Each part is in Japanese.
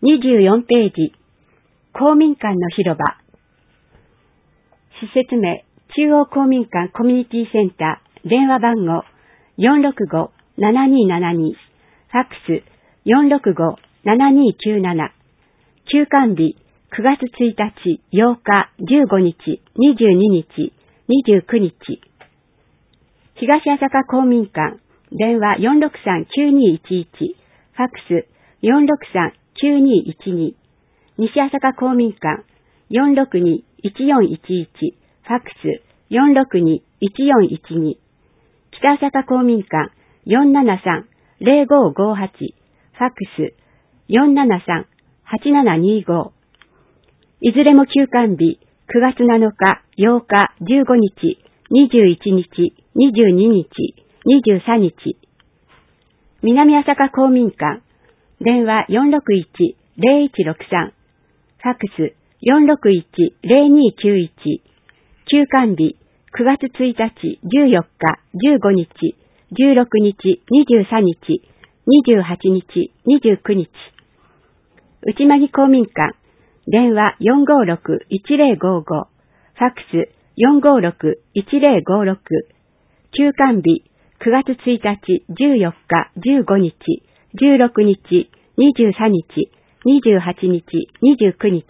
24ページ、公民館の広場。施設名、中央公民館コミュニティセンター、電話番号、465-7272、ファックス、465-7297、休館日、9月1日、8日、15日、22日、29日。東朝霞公民館、電話463-9211、ファックス、463-9212、西朝霞公民館、462-1411、ファックス、462-1412、北朝霞公民館、473-0558、ファックス、473-8725。いずれも休館日、9月7日、8日、15日、21日、22日、23日。南朝霞公民館、電話461-0163、ファックス461-0291、休館日9月1日、14日、15日、16日、23日、28日、29日。内間木公民館、電話456-1055、ファックス456-1056、休館日9月1日、14日、15日、16日、23日、28日、29日。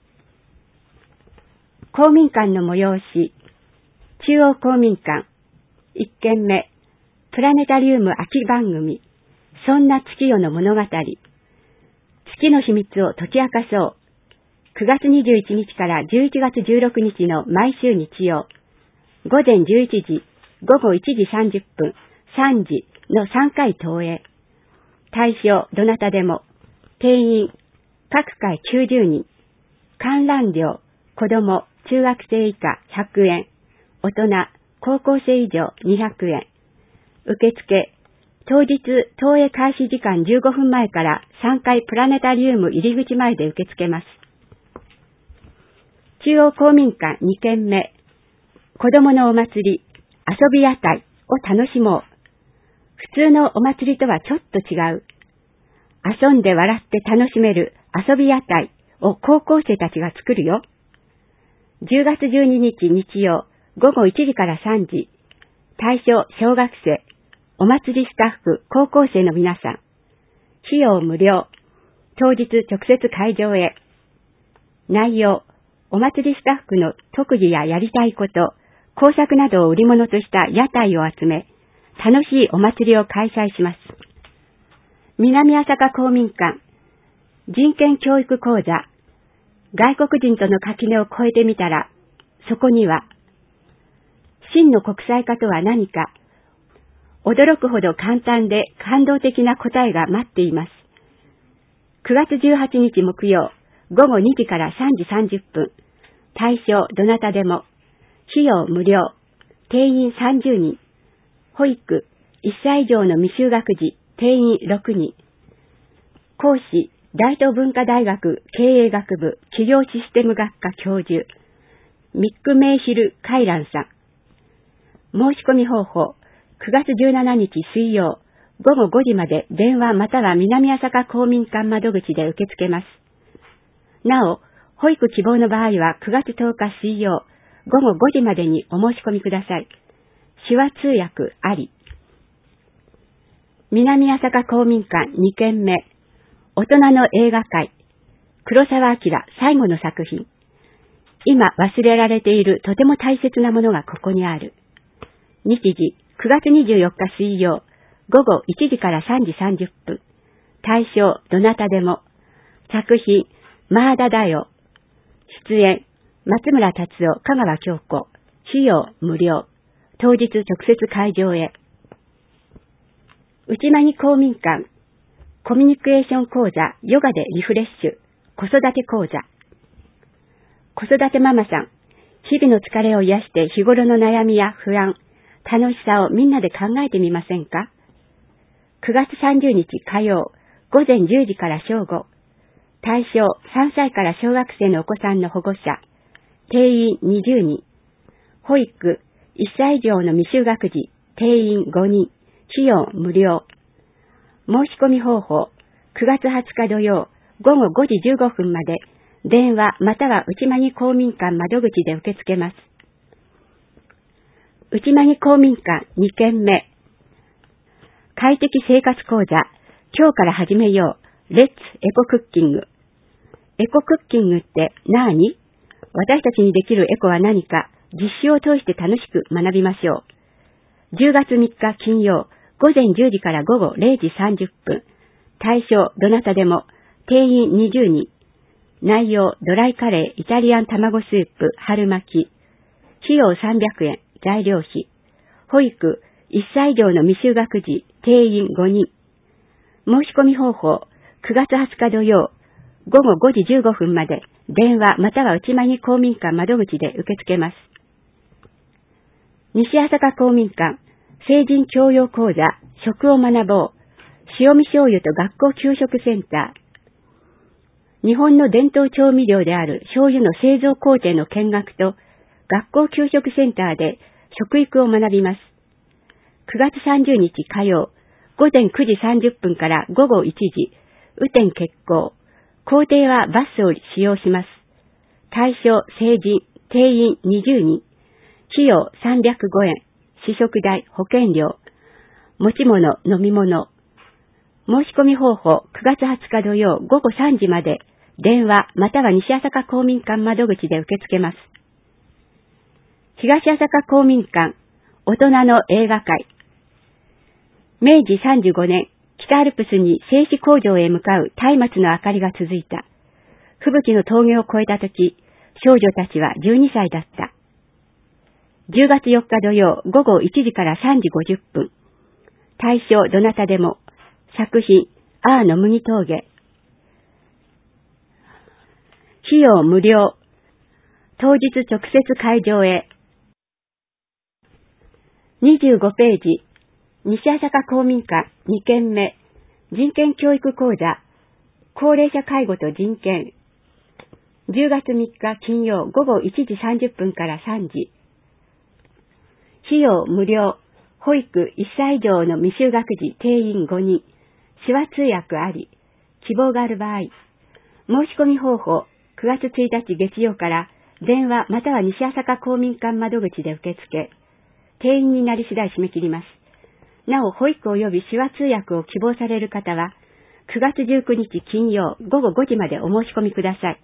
公民館の催し、中央公民館、1件目、プラネタリウム秋番組、そんな月夜の物語、月の秘密を解き明かそう。9月21日から11月16日の毎週日曜、午前11時、午後1時30分、3時の3回投影。対象どなたでも、定員、各回90人、観覧料、子供、中学生以下100円、大人、高校生以上200円。受付、当日投影開始時間15分前から3階プラネタリウム入り口前で受け付けます。中央公民館2軒目、子供のお祭り、遊び屋台を楽しもう。普通のお祭りとはちょっと違う。遊んで笑って楽しめる遊び屋台を高校生たちが作るよ。10月12日日曜午後1時から3時。対象小学生、お祭りスタッフ、高校生の皆さん。費用無料。当日直接会場へ。内容、お祭りスタッフの特技ややりたいこと、工作などを売り物とした屋台を集め、楽しいお祭りを開催します。南朝霞公民館、人権教育講座、外国人との垣根を越えてみたら、そこには、真の国際化とは何か、驚くほど簡単で感動的な答えが待っています。9月18日木曜、午後2時から3時30分、対象どなたでも、費用無料、定員30人、保育、1歳以上の未就学児、定員6人、講師、大東文化大学経営学部企業システム学科教授、ミック・メイヒル・カイランさん。申し込み方法、9月17日水曜、午後5時まで電話または南朝霞公民館窓口で受け付けます。なお、保育希望の場合は9月10日水曜、午後5時までにお申し込みください。手話通訳あり。南朝霞公民館2軒目、大人の映画会、黒澤明最後の作品。今忘れられているとても大切なものがここにある。日時、9月24日水曜、午後1時から3時30分。対象、どなたでも。作品、マーダだよ。出演、松村達夫、香川京子。費用、無料。当日直接会場へ。内間木公民館、コミュニケーション講座、ヨガでリフレッシュ、子育て講座。子育てママさん、日々の疲れを癒して日頃の悩みや不安、楽しさをみんなで考えてみませんか？ 9 月30日火曜、午前10時から正午。対象3歳から小学生のお子さんの保護者。定員20人。保育1歳以上の未就学児。定員5人。費用無料。申し込み方法、9月20日土曜、 午後5時15分まで、電話または内間木公民館窓口で受け付けます。内間木公民館2軒目。快適生活講座、今日から始めよう。レッツエコクッキング。エコクッキングって何？私たちにできるエコは何か、実習を通して楽しく学びましょう。10月3日金曜、午前10時から午後0時30分。対象、どなたでも。定員20人。内容、ドライカレー、イタリアン卵スープ、春巻き。費用300円、材料費。保育、1歳以上の未就学児、定員5人。申し込み方法、9月20日土曜、午後5時15分まで、電話または内間木公民館窓口で受け付けます。西朝霞公民館、成人教養講座、食を学ぼう、塩味醤油と学校給食センター。日本の伝統調味料である醤油の製造工程の見学と、学校給食センターで食育を学びます。9月30日火曜、午前9時30分から午後1時、雨天決行。工程はバスを使用します。対象、成人、定員20人。費用305円。試食代、保険料。持ち物、飲み物。申し込み方法、9月20日土曜午後3時まで、電話または西朝霞公民館窓口で受け付けます。東朝霞公民館、大人の映画会。明治35年、北アルプスに製紙工場へ向かう松明の明かりが続いた。吹雪の峠を越えたとき、少女たちは12歳だった。10月4日土曜午後1時から3時50分。対象どなたでも。作品、アーの麦峠。費用無料。当日直接会場へ。25ページ。西朝霞公民館2軒目。人権教育講座。高齢者介護と人権。10月3日金曜午後1時30分から3時。費用無料。保育1歳以上の未就学児定員5人。手話通訳あり。希望がある場合。申し込み方法。9月1日月曜から電話または西朝霞公民館窓口で受付。定員になり次第締め切ります。なお、保育及び手話通訳を希望される方は、9月19日金曜午後5時までお申し込みください。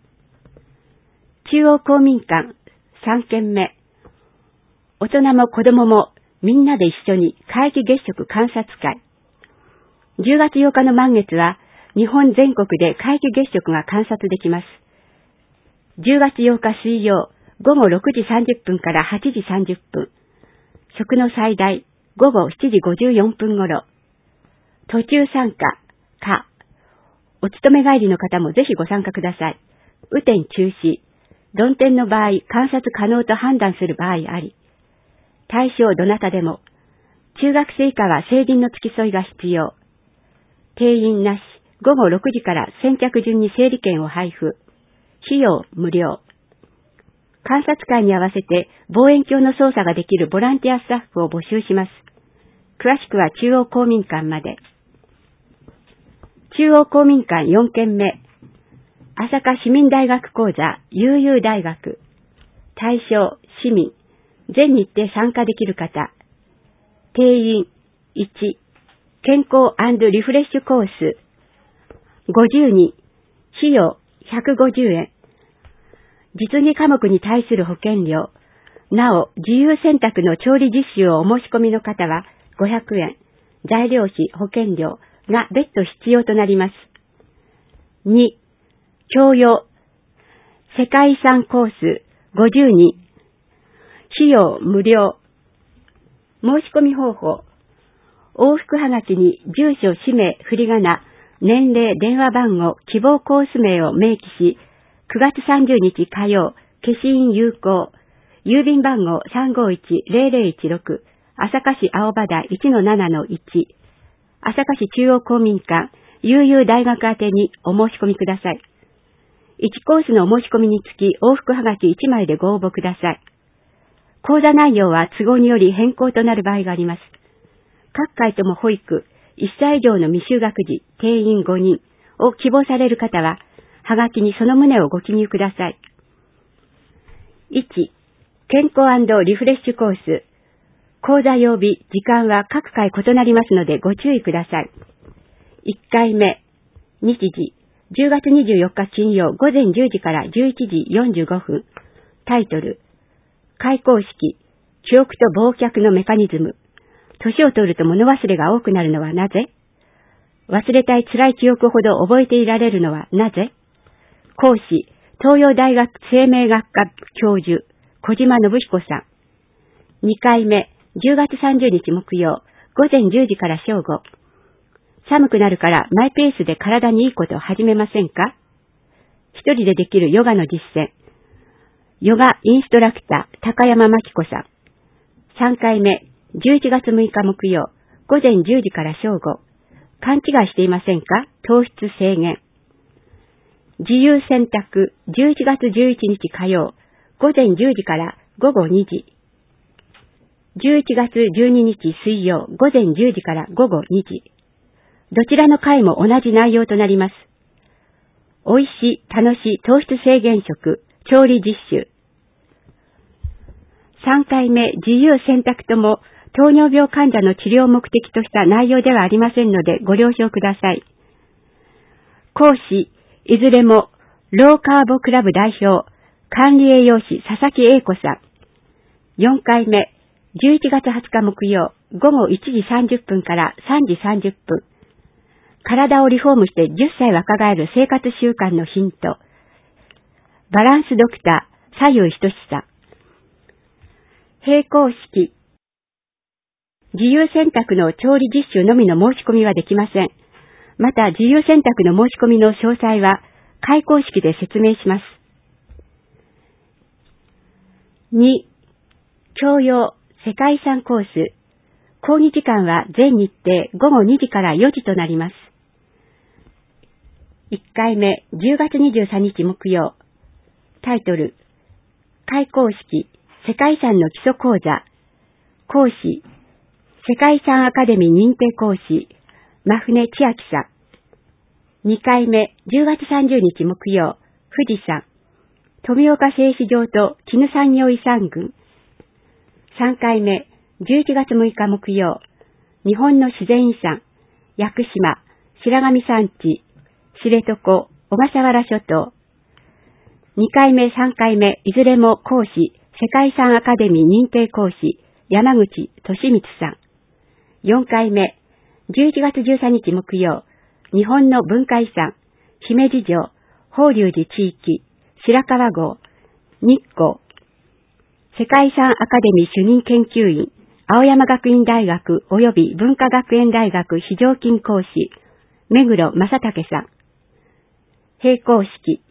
中央公民館3軒目。大人も子供もみんなで一緒に皆既月食観察会。10月8日の満月は日本全国で皆既月食が観察できます。10月8日水曜午後6時30分から8時30分。食の最大午後7時54分頃。途中参加か。お勤め帰りの方もぜひご参加ください。雨天中止。曇天の場合観察可能と判断する場合あり。対象どなたでも。中学生以下は成人の付き添いが必要。定員なし。午後6時から先着順に整理券を配布。費用無料。観察会に合わせて望遠鏡の操作ができるボランティアスタッフを募集します。詳しくは中央公民館まで。中央公民館4軒目。朝霞市民大学講座悠々大学。対象市民。全日程参加できる方。定員1。健康&リフレッシュコース。50人。費用150円。実技科目に対する保険料。なお、自由選択の調理実習をお申し込みの方は500円。材料費、保険料が別途必要となります。2、教養。世界遺産コース50人。費用無料。申し込み方法。往復はがきに住所、氏名、振り仮名、年齢、電話番号、希望コース名を明記し、9月30日火曜、消印有効。郵便番号 351-0016、朝霞市青葉台 1-7-1、朝霞市中央公民館、悠々大学宛てにお申し込みください。1コースのお申し込みにつき往復はがき1枚でご応募ください。講座内容は都合により変更となる場合があります。各回とも保育、1歳以上の未就学児、定員5人、 を希望される方は、はがきにその旨をご記入ください。1、健康&リフレッシュコース。講座曜日、時間は各回異なりますのでご注意ください。1回目、日時、10月24日金曜午前10時から11時45分。タイトル、開講式、記憶と忘却のメカニズム。年を取ると物忘れが多くなるのはなぜ？忘れたい辛い記憶ほど覚えていられるのはなぜ？講師、東洋大学生命学科教授、小島信彦さん。2回目、10月30日木曜、午前10時から正午。寒くなるからマイペースで体にいいことを始めませんか？一人でできるヨガの実践。ヨガインストラクター、高山真紀子さん。3回目、11月6日木曜、午前10時から正午。勘違いしていませんか？糖質制限。自由選択、11月11日火曜、午前10時から午後2時。11月12日水曜、午前10時から午後2時。どちらの回も同じ内容となります。美味しい、楽しい糖質制限食、調理実習。3回目、自由選択とも、糖尿病患者の治療を目的とした内容ではありませんのでご了承ください。講師、いずれも、ローカーボクラブ代表、管理栄養士佐々木英子さん。4回目、11月20日木曜、午後1時30分から3時30分。体をリフォームして10歳若返る生活習慣のヒント。バランスドクター、左右仁さん。閉講式。自由選択の調理実習のみの申し込みはできません。また自由選択の申し込みの詳細は開講式で説明します。2、教養世界遺産コース。講義時間は全日程午後2時から4時となります。1回目、10月23日木曜。タイトル、開講式世界遺産の基礎講座。講師、世界遺産アカデミー認定講師、真船千秋さん。2回目、10月30日木曜、富士山、富岡製糸場と絹産業遺産群。3回目、11月6日木曜、日本の自然遺産、屋久島、白神山地、知床、小笠原諸島。2回目、3回目、いずれも講師、世界遺産アカデミー認定講師、山口利光さん。4回目、11月13日木曜、日本の文化遺産、姫路城、法隆寺地域、白川郷、日光、世界遺産アカデミー主任研究員、青山学院大学及び文化学園大学非常勤講師、目黒正武さん。閉講式、